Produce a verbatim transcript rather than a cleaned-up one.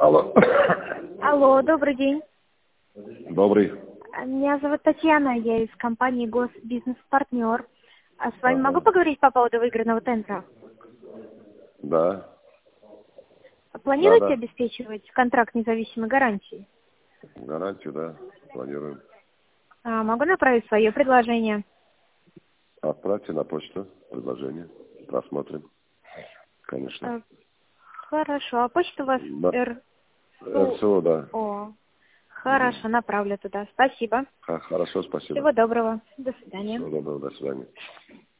Алло. Алло, добрый день. Добрый. Меня зовут Татьяна, я из компании Госбизнес-партнер. А с вами Ага. могу поговорить по поводу выигранного тендера? Да. Планируете Да, да. обеспечивать контракт независимой гарантии? Гарантию, да, планируем. А, могу направить свое предложение? Отправьте на почту предложение. Просмотрим. Конечно. А, хорошо. А почта у вас Да. эр РСО, да. о. Хорошо, направлю туда. Спасибо. Ха- Хорошо, спасибо. Всего доброго. До свидания. Всего доброго, до свидания.